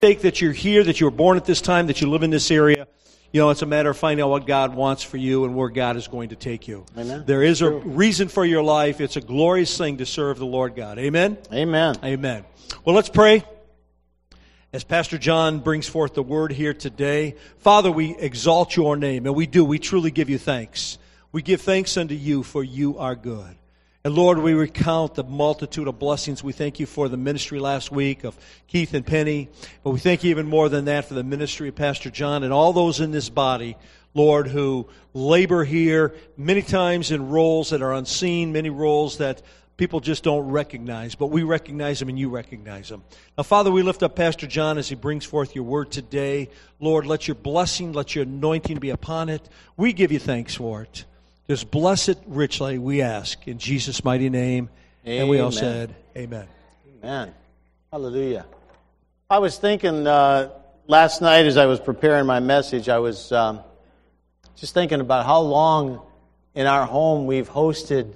mistake that you're here, that you were born at this time, that you live in this area. It's a matter of finding out what God wants for you and where God is going to take you. Amen. There is a reason for your life. It's a glorious thing to serve the Lord God. Amen? Amen. Amen. Well, let's pray as Pastor John brings forth the word here today. Father, we exalt your name, and we do. We truly give you thanks. We give thanks unto you, for you are good. And Lord, we recount the multitude of blessings. We thank you for the ministry last week of Keith and Penny. But we thank you even more than that for the ministry of Pastor John and all those in this body, Lord, who labor here many times in roles that are unseen, many roles that people just don't recognize. But we recognize them and you recognize them. Now, Father, we lift up Pastor John as he brings forth your word today. Lord, let your blessing, let your anointing be upon it. We give you thanks for it. Just bless it richly, we ask, in Jesus' mighty name. Amen. And we all said, amen. Amen. Hallelujah. I was thinking last night as I was preparing my message, I was just thinking about how long in our home we've hosted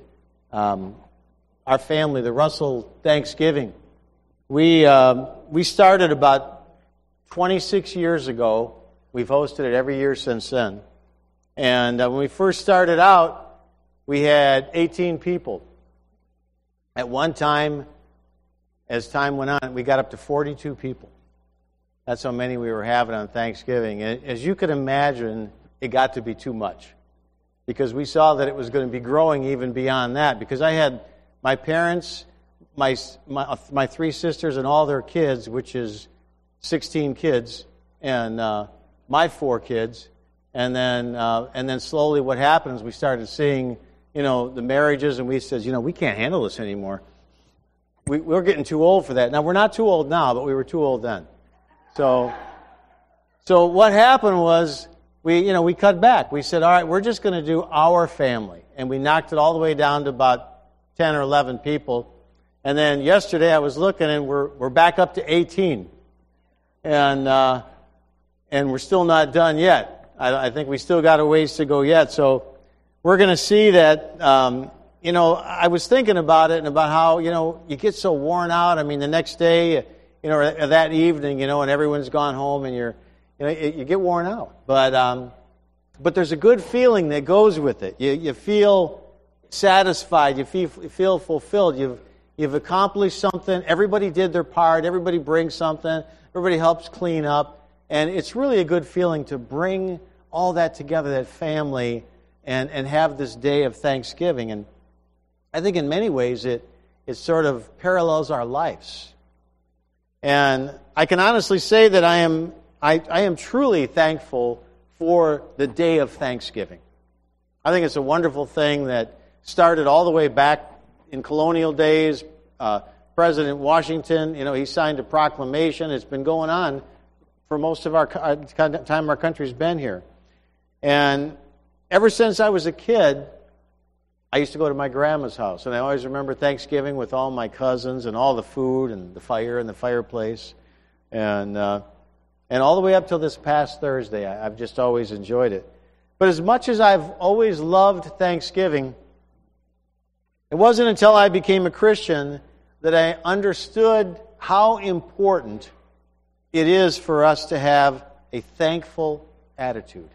our family, the Russell Thanksgiving. We started about 26 years ago. We've hosted it every year since then. And when we first started out, we had 18 people. At one time, as time went on, we got up to 42 people. That's how many we were having on Thanksgiving. And as you could imagine, it got to be too much, because we saw that it was going to be growing even beyond that. Because I had my parents, my three sisters, and all their kids, which is 16 kids, and my 4 kids. And then slowly what happened is we started seeing, the marriages, and we said, we can't handle this anymore. We're getting too old for that. Now, we're not too old now, but we were too old then. So what happened was we cut back. We said, all right, we're just going to do our family. And we knocked it all the way down to about 10 or 11 people. And then yesterday I was looking, and we're back up to 18. And we're still not done yet. I think we still got a ways to go yet. So we're going to see that, I was thinking about it and about how, you get so worn out. I mean, the next day, or that evening, and everyone's gone home, and you get worn out. But there's a good feeling that goes with it. You feel satisfied. You feel fulfilled. You've accomplished something. Everybody did their part. Everybody brings something. Everybody helps clean up. And it's really a good feeling to bring all that together, that family, and have this day of Thanksgiving. And I think in many ways it sort of parallels our lives. And I can honestly say that I am truly thankful for the day of Thanksgiving. I think it's a wonderful thing that started all the way back in colonial days. President Washington, he signed a proclamation. It's been going on for most of our time our country's been here. And ever since I was a kid, I used to go to my grandma's house. And I always remember Thanksgiving with all my cousins and all the food and the fire and the fireplace. And all the way up till this past Thursday, I've just always enjoyed it. But as much as I've always loved Thanksgiving, it wasn't until I became a Christian that I understood how important it is for us to have a thankful attitude.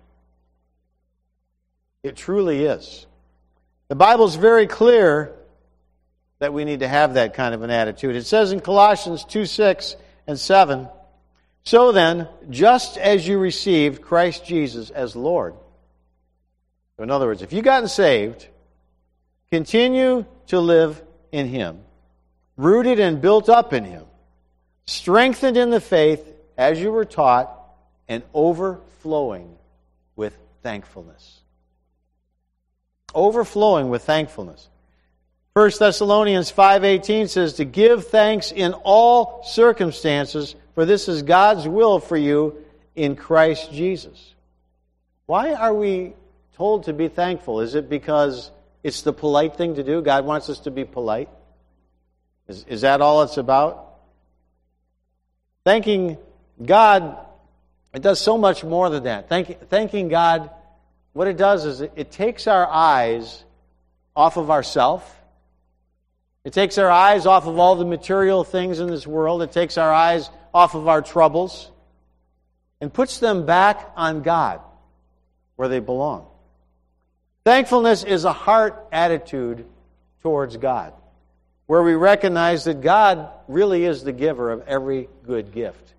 It truly is. The Bible's very clear that we need to have that kind of an attitude. It says in Colossians 2:6 and 7, "So then, just as you received Christ Jesus as Lord." So in other words, if you've gotten saved, continue to live in Him, rooted and built up in Him, strengthened in the faith as you were taught, and overflowing with thankfulness. Overflowing with thankfulness. 1 Thessalonians 5:18 says to give thanks in all circumstances, for this is God's will for you in Christ Jesus. Why are we told to be thankful? Is it because it's the polite thing to do? God wants us to be polite? Is that all it's about? Thanking God, it does so much more than that. Thanking God, what it does is it takes our eyes off of ourselves. It takes our eyes off of all the material things in this world. It takes our eyes off of our troubles and puts them back on God where they belong. Thankfulness is a heart attitude towards God, where we recognize that God really is the giver of every good gift.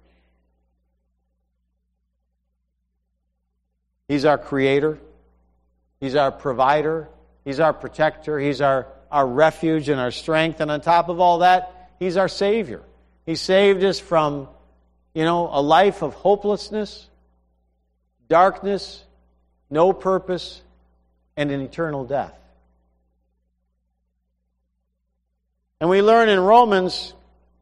He's our creator. He's our provider. He's our protector. He's our refuge and our strength. And on top of all that, He's our Savior. He saved us from, a life of hopelessness, darkness, no purpose, and an eternal death. And we learn in Romans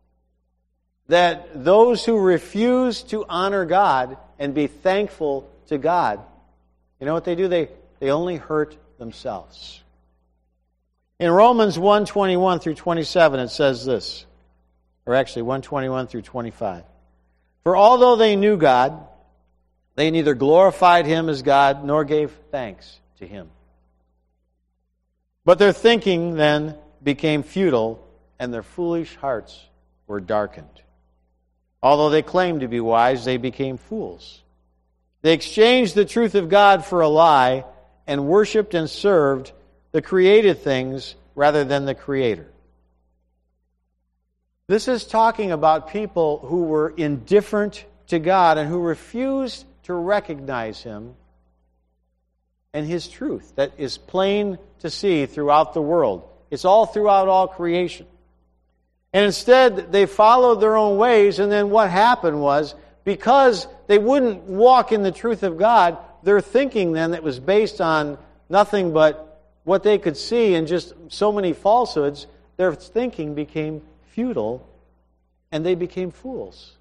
that those who refuse to honor God and be thankful to God, you know what they do? They only hurt themselves. In Romans 1:21 through 27, it says this, or actually 1:21 through 25. For although they knew God, they neither glorified Him as God nor gave thanks to Him. But their thinking then became futile, and their foolish hearts were darkened. Although they claimed to be wise, they became fools. They exchanged the truth of God for a lie and worshipped and served the created things rather than the Creator. This is talking about people who were indifferent to God and who refused to recognize Him and His truth that is plain to see throughout the world. It's all throughout all creation. And instead, they followed their own ways, and then what happened was, because they wouldn't walk in the truth of God, their thinking then that was based on nothing but what they could see and just so many falsehoods, their thinking became futile, and they became fools.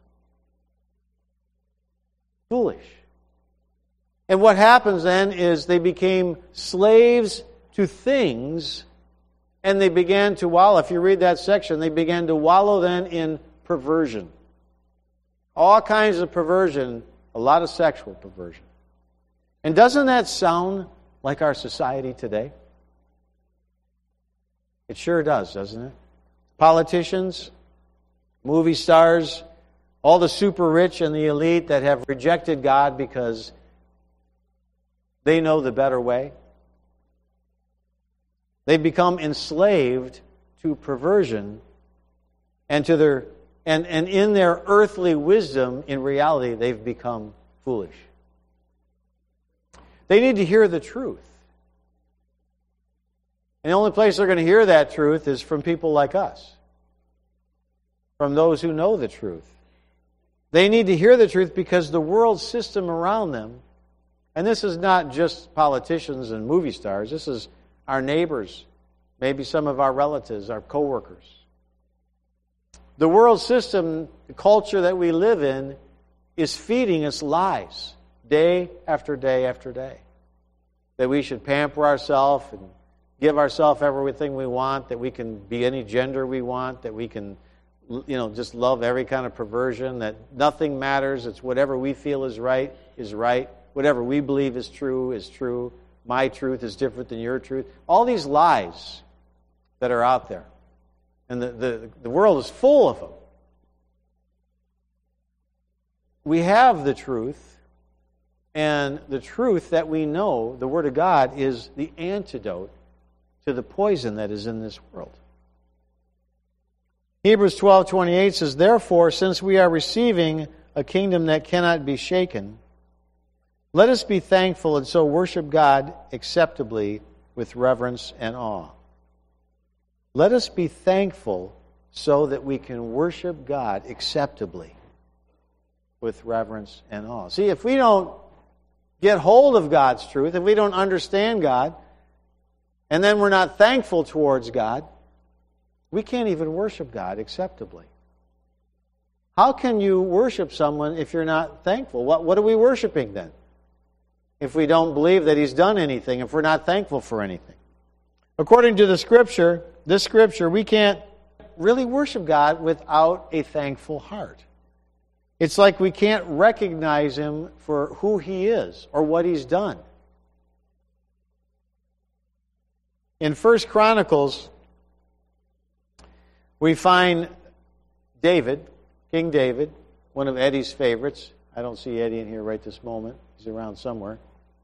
Foolish. And what happens then is they became slaves to things, and they began to wallow. If you read that section, they began to wallow then in perversion. All kinds of perversion, a lot of sexual perversion. And doesn't that sound like our society today? It sure does, doesn't it? Politicians, movie stars, all the super rich and the elite that have rejected God because they know the better way. They become enslaved to perversion and to their and in their earthly wisdom, in reality, they've become foolish. They need to hear the truth. And the only place they're going to hear that truth is from people like us, from those who know the truth. They need to hear the truth because the world system around them, and this is not just politicians and movie stars, this is our neighbors, maybe some of our relatives, our coworkers. The world system, the culture that we live in, is feeding us lies day after day after day. That we should pamper ourselves and give ourselves everything we want, that we can be any gender we want, that we can, just love every kind of perversion, that nothing matters, it's whatever we feel is right, whatever we believe is true, my truth is different than your truth. All these lies that are out there. And the world is full of them. We have the truth, and the truth that we know, the Word of God, is the antidote to the poison that is in this world. Hebrews 12:28 says, therefore, since we are receiving a kingdom that cannot be shaken, let us be thankful and so worship God acceptably with reverence and awe. Let us be thankful so that we can worship God acceptably with reverence and awe. See, if we don't get hold of God's truth, if we don't understand God, and then we're not thankful towards God, we can't even worship God acceptably. How can you worship someone if you're not thankful? What are we worshiping then? If we don't believe that He's done anything, if we're not thankful for anything. According to this scripture, we can't really worship God without a thankful heart. It's like we can't recognize Him for who He is or what He's done. In 1 Chronicles, we find David, King David, one of Eddie's favorites. I don't see Eddie in here right this moment. He's around somewhere.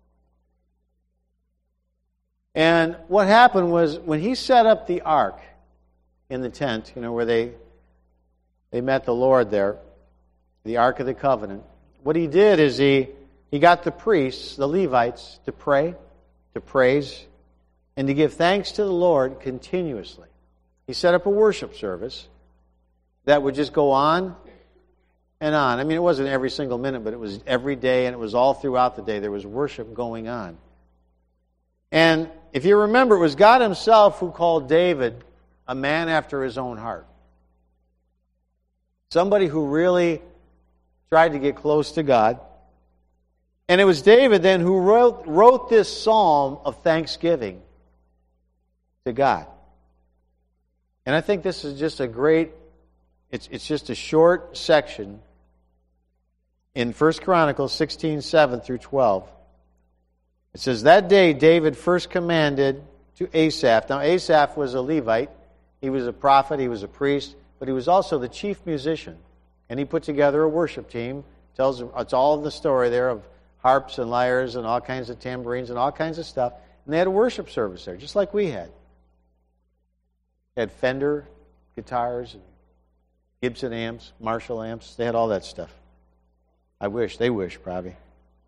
And what happened was when he set up the ark in the tent, where they met the Lord there, the Ark of the Covenant, what he did is he got the priests, the Levites, to pray, to praise, and to give thanks to the Lord continuously. He set up a worship service that would just go on and on. I mean, it wasn't every single minute, but it was every day, and it was all throughout the day. There was worship going on. And if you remember, it was God himself who called David a man after his own heart. Somebody who really tried to get close to God. And it was David then who wrote this psalm of thanksgiving to God. And I think this is just a great, it's just a short section in 1 Chronicles 16:7 through 12. It says, that day David first commanded to Asaph. Now Asaph was a Levite. He was a prophet, he was a priest, but he was also the chief musician. And he put together a worship team. It's all the story there of harps and lyres and all kinds of tambourines and all kinds of stuff. And they had a worship service there, just like we had. They had Fender guitars and Gibson amps, Marshall amps. They had all that stuff. They wish probably.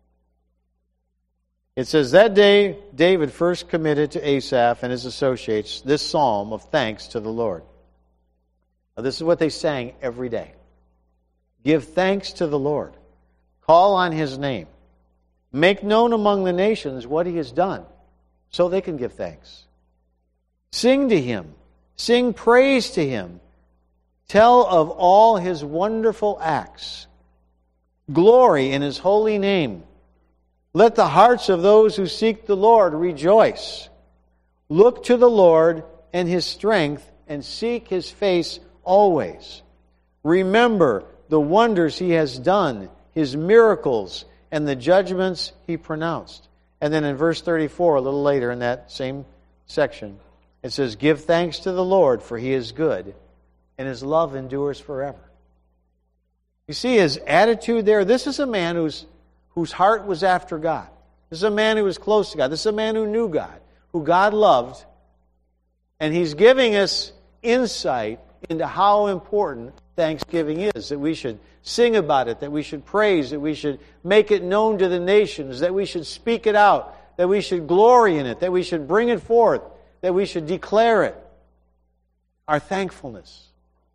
It says, that day David first committed to Asaph and his associates this psalm of thanks to the Lord. Now, this is what they sang every day. Give thanks to the Lord. Call on his name. Make known among the nations what he has done, so they can give thanks. Sing to him. Sing praise to him. Tell of all his wonderful acts. Glory in his holy name. Let the hearts of those who seek the Lord rejoice. Look to the Lord and his strength, and seek his face always. Remember the wonders he has done, his miracles, and the judgments he pronounced. And then in verse 34, a little later in that same section, it says, give thanks to the Lord, for he is good, and his love endures forever. You see his attitude there? This is a man whose heart was after God. This is a man who was close to God. This is a man who knew God, who God loved. And he's giving us insight into how important thanksgiving is, that we should sing about it, that we should praise, that we should make it known to the nations, that we should speak it out, that we should glory in it, that we should bring it forth, that we should declare it. Our thankfulness.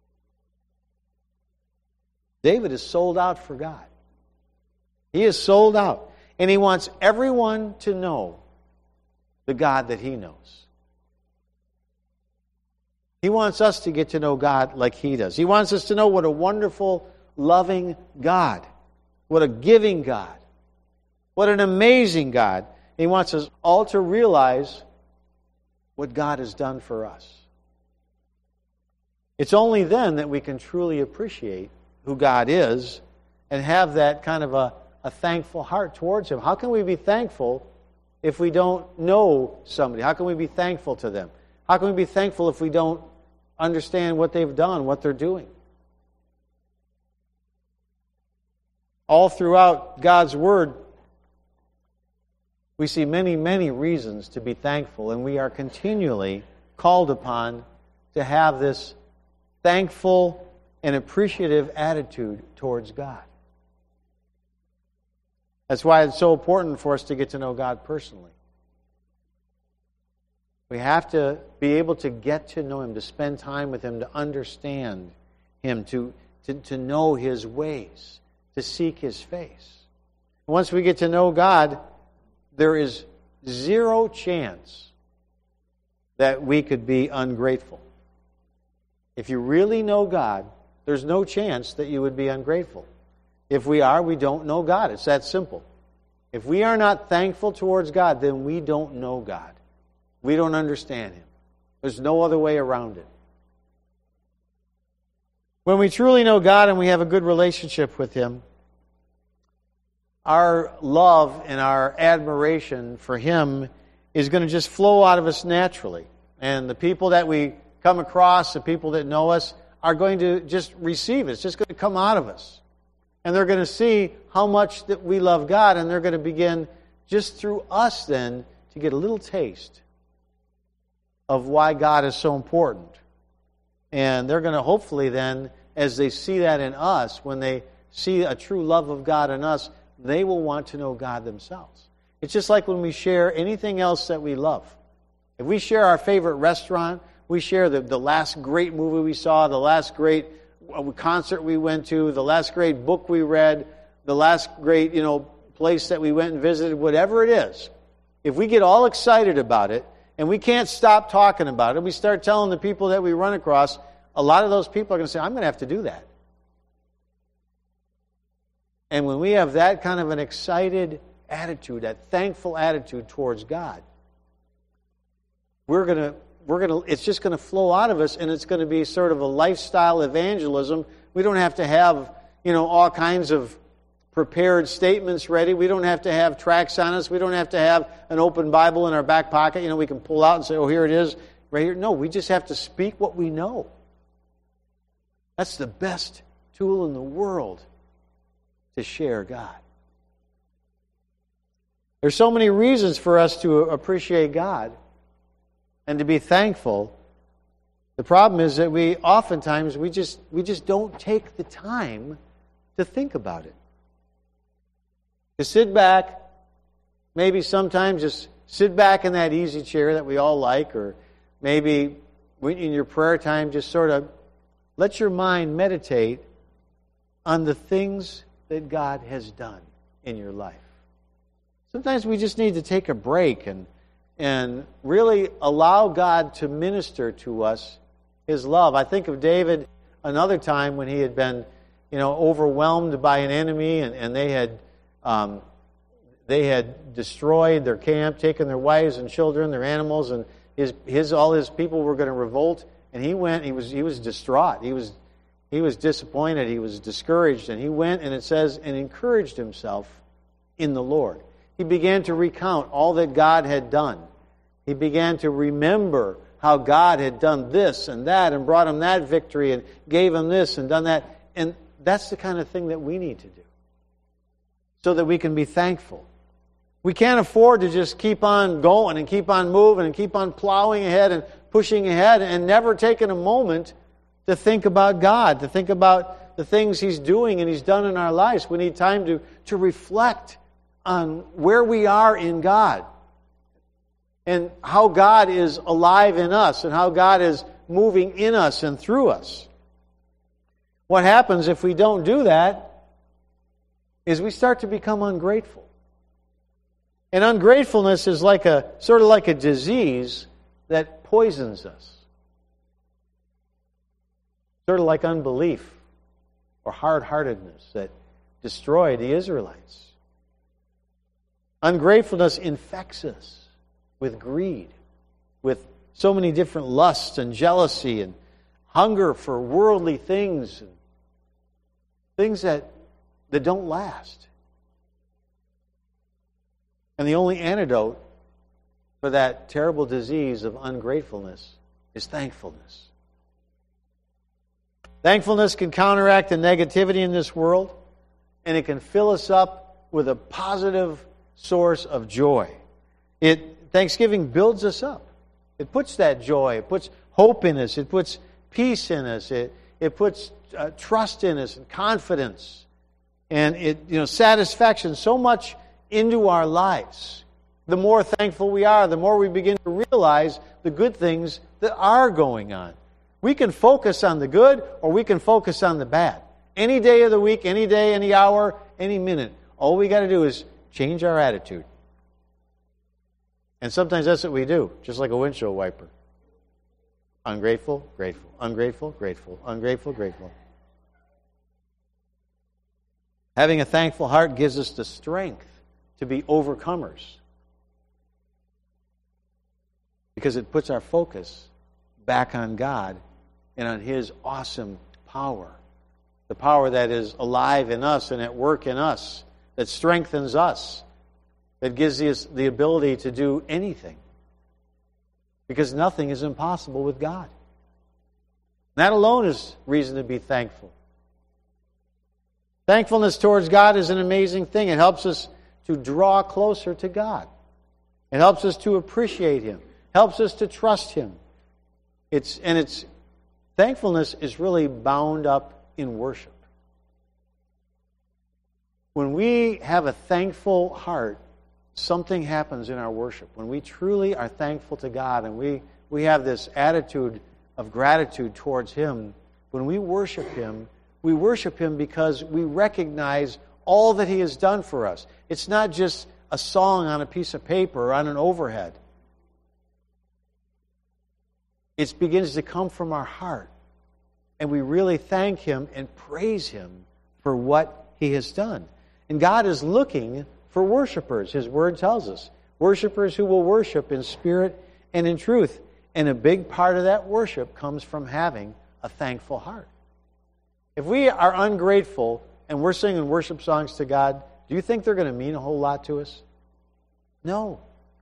David is sold out for God. He is sold out. And he wants everyone to know the God that he knows. He wants us to get to know God like he does. He wants us to know what a wonderful, loving God. What a giving God. What an amazing God. He wants us all to realize what God has done for us. It's only then that we can truly appreciate who God is and have that kind of a thankful heart towards him. How can we be thankful if we don't know somebody? How can we be thankful to them? How can we be thankful if we don't understand what they've done, what they're doing? All throughout God's Word, we see many, many reasons to be thankful, and we are continually called upon to have this thankful and appreciative attitude towards God. That's why it's so important for us to get to know God personally. We have to be able to get to know him, to spend time with him, to understand him, to know his ways, to seek his face. Once we get to know God, there is zero chance that we could be ungrateful. If you really know God, there's no chance that you would be ungrateful. If we are, we don't know God. It's that simple. If we are not thankful towards God, then we don't know God. We don't understand him. There's no other way around it. When we truly know God and we have a good relationship with him, our love and our admiration for him is going to just flow out of us naturally. And the people that we come across, the people that know us, are going to just receive it. It's just going to come out of us. And they're going to see how much that we love God, and they're going to begin, just through us then, to get a little taste of why God is so important. And they're going to hopefully then, as they see that in us, when they see a true love of God in us, they will want to know God themselves. It's just like when we share anything else that we love. If we share our favorite restaurant, we share the last great movie we saw, the last great concert we went to, the last great book we read, the last great, place that we went and visited, whatever it is. If we get all excited about it, and we can't stop talking about it, we start telling the people that we run across, a lot of those people are going to say, I'm going to have to do that. And when we have that kind of an excited attitude, that thankful attitude towards God, it's just going to flow out of us, and it's going to be sort of a lifestyle evangelism. We don't have to have, all kinds of prepared statements ready. We don't have to have tracts on us. We don't have to have an open Bible in our back pocket. We can pull out and say, oh, here it is, right here. No, we just have to speak what we know. That's the best tool in the world to share God. There's so many reasons for us to appreciate God and to be thankful. The problem is that we just don't take the time to think about it. To sit back, maybe sometimes just sit back in that easy chair that we all like, or maybe in your prayer time just sort of let your mind meditate on the things that God has done in your life. Sometimes we just need to take a break and really allow God to minister to us His love. I think of David another time when he had been, overwhelmed by an enemy, and they had destroyed their camp, taken their wives and children, their animals, and all his people were going to revolt. And he went. He was distraught. He was disappointed. He was discouraged, and he went, and it says, and encouraged himself in the Lord. He began to recount all that God had done. He began to remember how God had done this and that and brought him that victory and gave him this and done that. And that's the kind of thing that we need to do so that we can be thankful. We can't afford to just keep on going and keep on moving and keep on plowing ahead and pushing ahead and never taking a moment to think about God, to think about the things He's doing and He's done in our lives. We need time to reflect on where we are in God and how God is alive in us and how God is moving in us and through us. What happens if we don't do that is we start to become ungrateful. And ungratefulness is sort of like a disease that poisons us. Sort of like unbelief or hard-heartedness that destroyed the Israelites. Ungratefulness infects us with greed, with so many different lusts and jealousy and hunger for worldly things and things that don't last. And the only antidote for that terrible disease of ungratefulness is thankfulness. Thankfulness can counteract the negativity in this world, and it can fill us up with a positive source of joy. Thanksgiving builds us up. It puts that joy, it puts hope in us, it puts peace in us, it puts trust in us and confidence and satisfaction so much into our lives. The more thankful we are, the more we begin to realize the good things that are going on. We can focus on the good or we can focus on the bad. Any day of the week, any day, any hour, any minute. All we got to do is change our attitude. And sometimes that's what we do, just like a windshield wiper. Ungrateful, grateful, ungrateful, grateful, ungrateful, grateful. Having a thankful heart gives us the strength to be overcomers. Because it puts our focus back on God and on His awesome power. The power that is alive in us and at work in us, that strengthens us, that gives us the ability to do anything. Because nothing is impossible with God. That alone is reason to be thankful. Thankfulness towards God is an amazing thing. It helps us to draw closer to God. It helps us to appreciate Him. Helps us to trust Him. Thankfulness is really bound up in worship. When we have a thankful heart, something happens in our worship. When we truly are thankful to God and we have this attitude of gratitude towards Him, when we worship Him because we recognize all that He has done for us. It's not just a song on a piece of paper or on an overhead. It begins to come from our heart. And we really thank Him and praise Him for what He has done. And God is looking for worshipers. His Word tells us. Worshipers who will worship in spirit and in truth. And a big part of that worship comes from having a thankful heart. If we are ungrateful and we're singing worship songs to God, do you think they're going to mean a whole lot to us? No.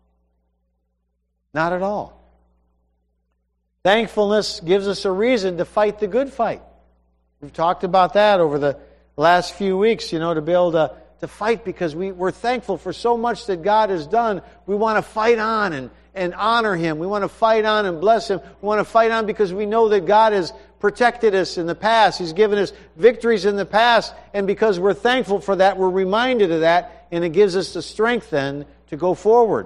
Not at all. Thankfulness gives us a reason to fight the good fight. We've talked about that over the last few weeks, to be able to fight because we're thankful for so much that God has done. We want to fight on and honor Him. We want to fight on and bless Him. We want to fight on because we know that God has protected us in the past. He's given us victories in the past. And because we're thankful for that, we're reminded of that. And it gives us the strength then to go forward.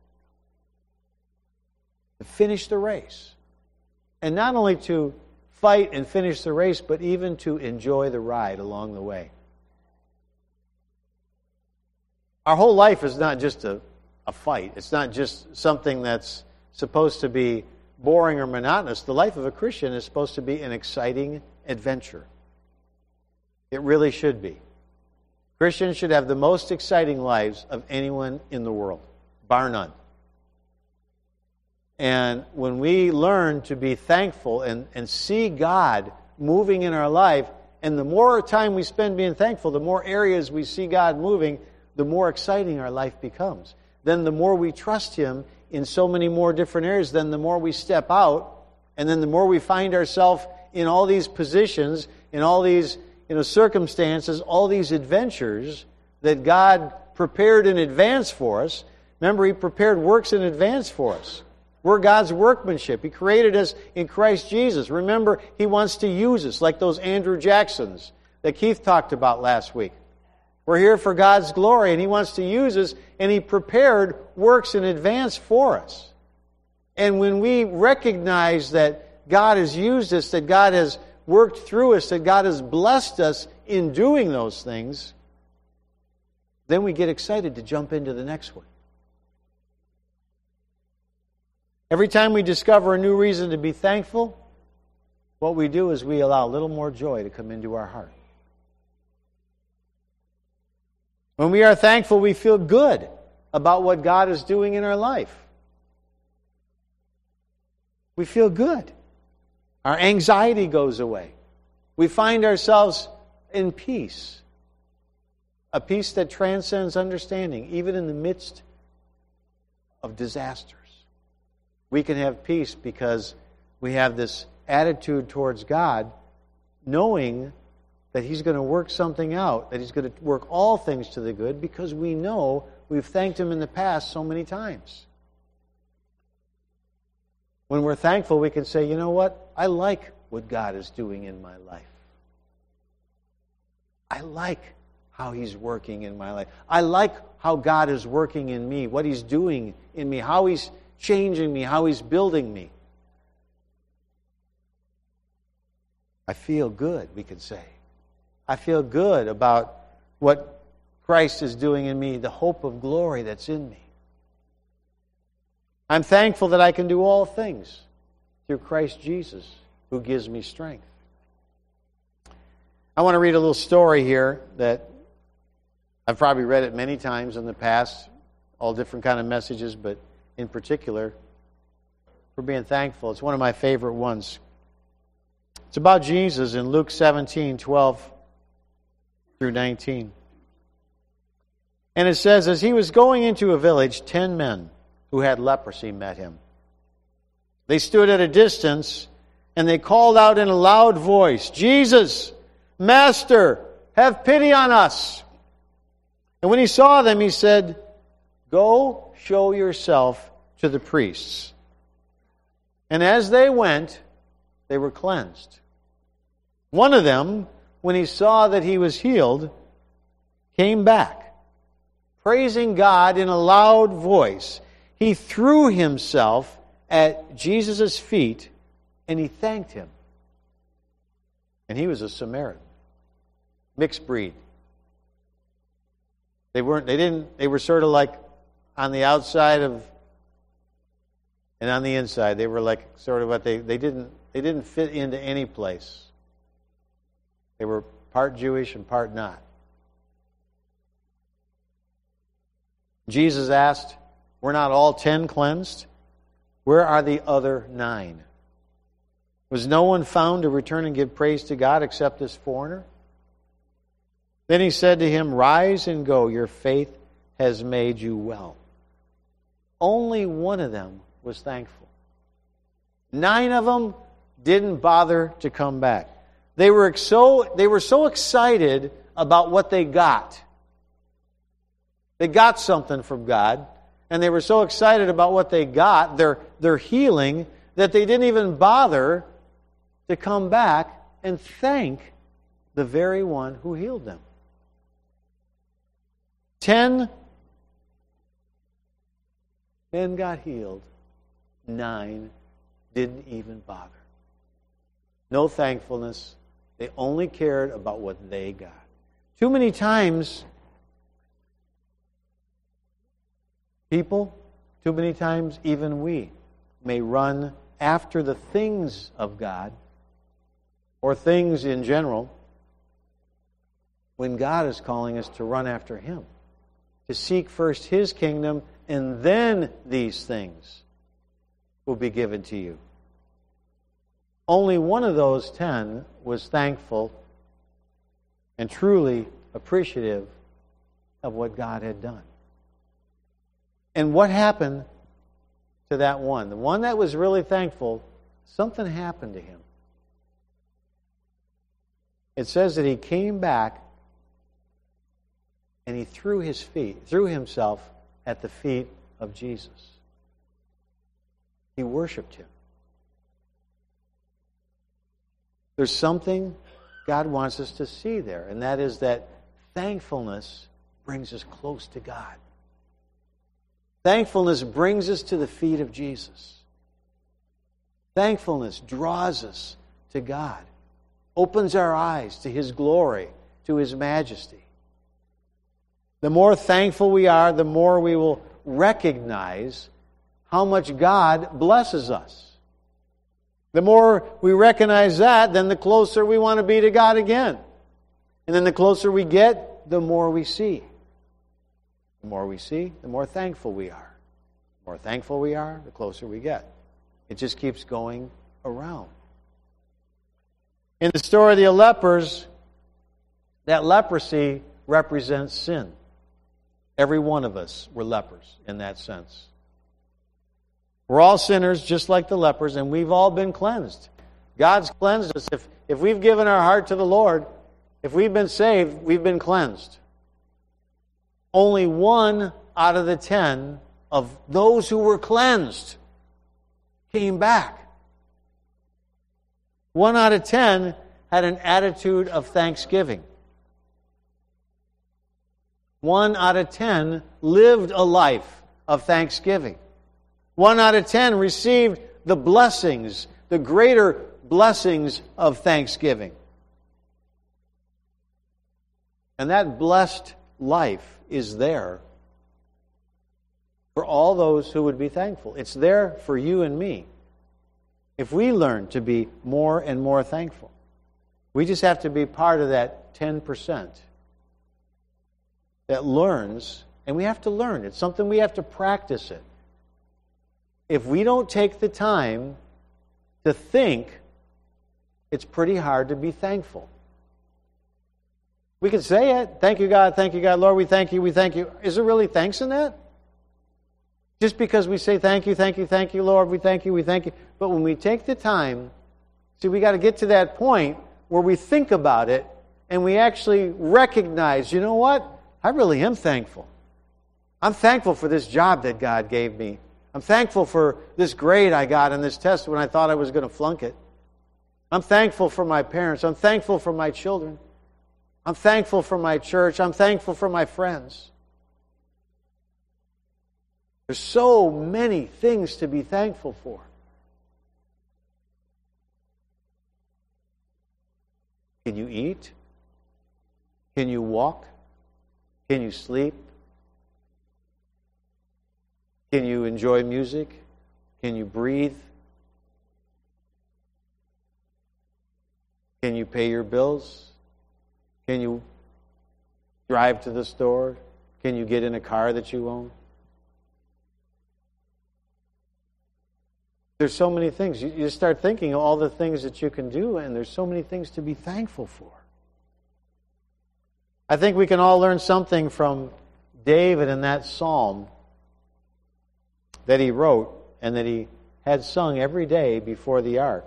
To finish the race. And not only to fight and finish the race, but even to enjoy the ride along the way. Our whole life is not just a fight. It's not just something that's supposed to be boring or monotonous. The life of a Christian is supposed to be an exciting adventure. It really should be. Christians should have the most exciting lives of anyone in the world, bar none. And when we learn to be thankful and see God moving in our life, and the more time we spend being thankful, the more areas we see God moving, the more exciting our life becomes. Then the more we trust Him in so many more different areas, then the more we step out, and then the more we find ourselves in all these positions, in all these circumstances, all these adventures that God prepared in advance for us. Remember, He prepared works in advance for us. We're God's workmanship. He created us in Christ Jesus. Remember, He wants to use us, like those Andrew Jacksons that Keith talked about last week. We're here for God's glory, and He wants to use us, and He prepared works in advance for us. And when we recognize that God has used us, that God has worked through us, that God has blessed us in doing those things, then we get excited to jump into the next one. Every time we discover a new reason to be thankful, what we do is we allow a little more joy to come into our heart. When we are thankful, we feel good about what God is doing in our life. We feel good. Our anxiety goes away. We find ourselves in peace. A peace that transcends understanding, even in the midst of disasters. We can have peace because we have this attitude towards God, knowing that He's going to work something out, that He's going to work all things to the good, because we know we've thanked Him in the past so many times. When we're thankful, we can say, you know what? I like what God is doing in my life. I like how He's working in my life. I like how God is working in me, what He's doing in me, how He's changing me, how He's building me. I feel good, we could say. I feel good about what Christ is doing in me, the hope of glory that's in me. I'm thankful that I can do all things through Christ Jesus, who gives me strength. I want to read a little story here that I've probably read it many times in the past, all different kind of messages, but in particular, for being thankful. It's one of my favorite ones. It's about Jesus in Luke 17:12 through 19. And it says, as He was going into a village, 10 men who had leprosy met Him. They stood at a distance, and they called out in a loud voice, Jesus, Master, have pity on us." And when he saw them, he said, "Go show yourself to the priests." And as they went, they were cleansed. One of them, when he saw that he was healed, came back, praising God in a loud voice. He threw himself at Jesus' feet and he thanked him. And he was a Samaritan, mixed breed. They were sort of like on the outside of and on the inside. They were like sort of what they didn't fit into any place. They were part Jewish and part not. Jesus asked, "Were not all 10 cleansed? Where are the other 9? Was no one found to return and give praise to God except this foreigner?" Then he said to him, "Rise and go. Your faith has made you well." Only one of them was thankful. 9 of them didn't bother to come back. They were so excited about what they got. They got something from God, and they were so excited about what they got, their healing, that they didn't even bother to come back and thank the very one who healed them. 10 men got healed. 9 didn't even bother. No thankfulness. They only cared about what they got. Too many times, too many times even we may run after the things of God or things in general when God is calling us to run after Him, to seek first His kingdom, and then these things will be given to you. Only one of those 10 was thankful and truly appreciative of what God had done. And what happened to that one? The one that was really thankful, something happened to him. It says that he came back and he threw himself at the feet of Jesus. He worshiped Him. There's something God wants us to see there, and that is that thankfulness brings us close to God. Thankfulness brings us to the feet of Jesus. Thankfulness draws us to God, opens our eyes to His glory, to His majesty. The more thankful we are, the more we will recognize how much God blesses us. The more we recognize that, then the closer we want to be to God again. And then the closer we get, the more we see. The more we see, the more thankful we are. The more thankful we are, the closer we get. It just keeps going around. In the story of the lepers, that leprosy represents sin. Every one of us were lepers in that sense. We're all sinners just like the lepers, and we've all been cleansed. God's cleansed us. If we've given our heart to the Lord, if we've been saved, we've been cleansed. Only 1 out of the 10 of those who were cleansed came back. 1 out of 10 had an attitude of thanksgiving. 1 out of 10 lived a life of thanksgiving. 1 out of 10 received the blessings, the greater blessings of thanksgiving. And that blessed life is there for all those who would be thankful. It's there for you and me if we learn to be more and more thankful. We just have to be part of that 10% that learns, and we have to learn. It's something we have to practice it. If we don't take the time to think, it's pretty hard to be thankful. We can say it. Thank you, God. Thank you, God. Lord, we thank you. We thank you. Is there really thanks in that? Just because we say thank you, thank you, thank you, Lord, we thank you, we thank you. But when we take the time, see, we got to get to that point where we think about it and we actually recognize, you know what? I really am thankful. I'm thankful for this job that God gave me. I'm thankful for this grade I got in this test when I thought I was going to flunk it. I'm thankful for my parents. I'm thankful for my children. I'm thankful for my church. I'm thankful for my friends. There's so many things to be thankful for. Can you eat? Can you walk? Can you sleep? Can you enjoy music? Can you breathe? Can you pay your bills? Can you drive to the store? Can you get in a car that you own? There's so many things. You start thinking of all the things that you can do, and there's so many things to be thankful for. I think we can all learn something from David in that psalm that he wrote and that he had sung every day before the ark.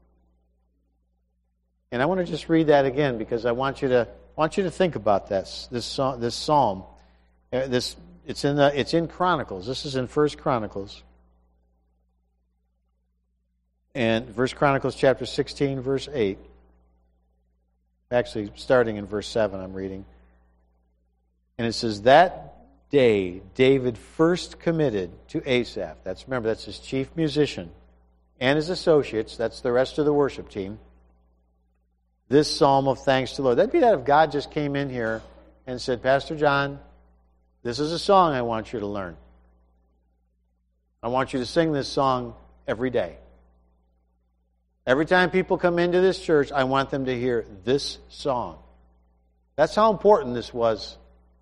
And I want to just read that again because I want you to think about this psalm. It's in Chronicles. This is in 1 Chronicles. And 1 Chronicles chapter 16, verse 8. Actually, starting in verse 7, I'm reading. And it says, that day David first committed to Asaph. That's his chief musician. And his associates, that's the rest of the worship team. This psalm of thanks to the Lord. That'd be that if God just came in here and said, Pastor John, this is a song I want you to learn. I want you to sing this song every day. Every time people come into this church, I want them to hear this song. That's how important this was.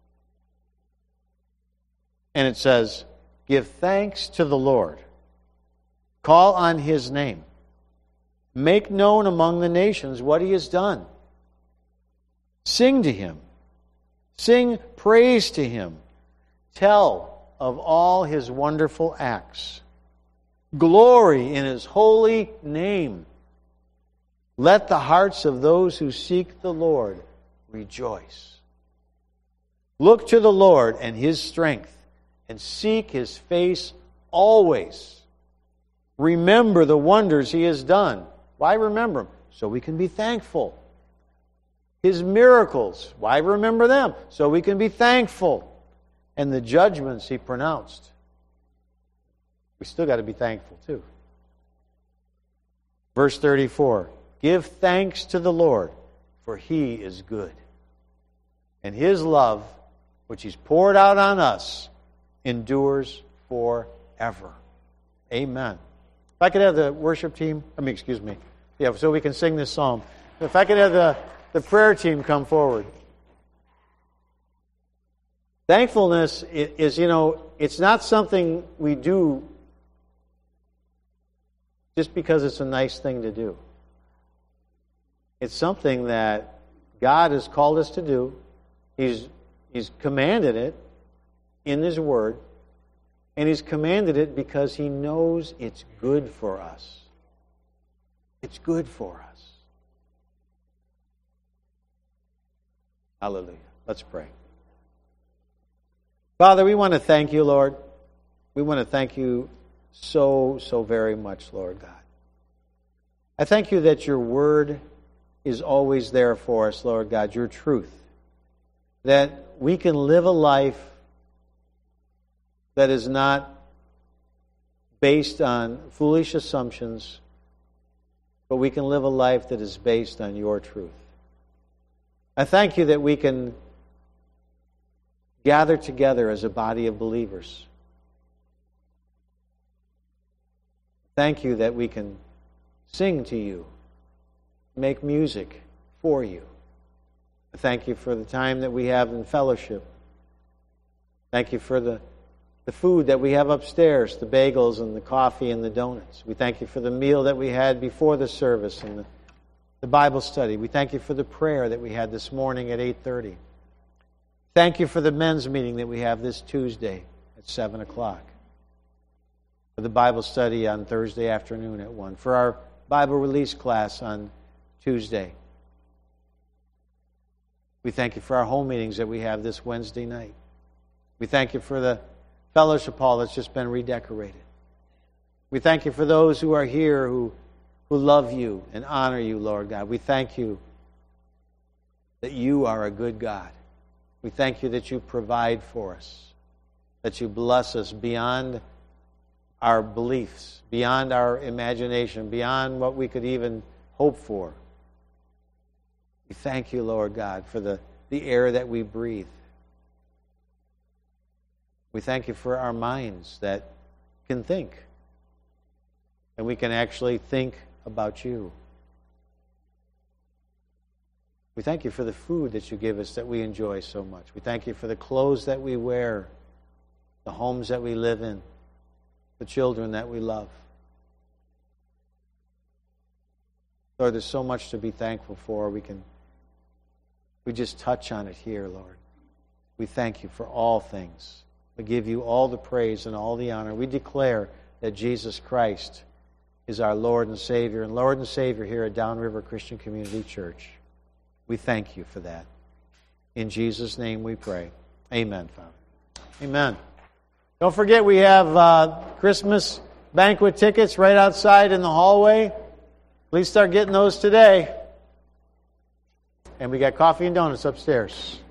And it says, give thanks to the Lord. Call on His name. Make known among the nations what He has done. Sing to Him. Sing praise to Him. Tell of all His wonderful acts. Glory in His holy name. Let the hearts of those who seek the Lord rejoice. Look to the Lord and His strength, and seek His face always. Remember the wonders He has done. Why remember them? So we can be thankful. His miracles. Why remember them? So we can be thankful. And the judgments He pronounced. We still got to be thankful too. Verse 34. Give thanks to the Lord, for He is good. And His love, which He's poured out on us, endures forever. Amen. If I could have the worship team, so we can sing this psalm. If I could have the prayer team come forward. Thankfulness is, it's not something we do just because it's a nice thing to do. It's something that God has called us to do. He's commanded it in His Word. And He's commanded it because He knows it's good for us. It's good for us. Hallelujah. Let's pray. Father, we want to thank You, Lord. We want to thank You so, so very much, Lord God. I thank You that Your Word is always there for us, Lord God, Your truth. That we can live a life that is not based on foolish assumptions, but we can live a life that is based on Your truth. I thank You that we can gather together as a body of believers. Thank You that we can sing to You, make music for You. I thank You for the time that we have in fellowship. Thank You for the food that we have upstairs, the bagels and the coffee and the donuts. We thank You for the meal that we had before the service and the Bible study. We thank You for the prayer that we had this morning at 8:30. Thank You for the men's meeting that we have this Tuesday at 7 o'clock. For the Bible study on Thursday afternoon at 1. For our Bible release class on Tuesday. We thank you for our home meetings that we have this Wednesday night. We thank you for the fellowship hall that's just been redecorated. We thank you for those who are here who love you and honor you, Lord God. We thank you that you are a good God. We thank you that you provide for us, that you bless us beyond our beliefs, beyond our imagination, beyond what we could even hope for. We thank you, Lord God, for the air that we breathe. We thank you for our minds that can think, and we can actually think about you. We thank you for the food that you give us that we enjoy so much. We thank you for the clothes that we wear, the homes that we live in, the children that we love. Lord, there's so much to be thankful for. We just touch on it here, Lord. We thank you for all things. We give you all the praise and all the honor. We declare that Jesus Christ is our Lord and Savior here at Downriver Christian Community Church. We thank you for that. In Jesus' name we pray. Amen, Father. Amen. Don't forget we have Christmas banquet tickets right outside in the hallway. Please start getting those today. And we got coffee and donuts upstairs.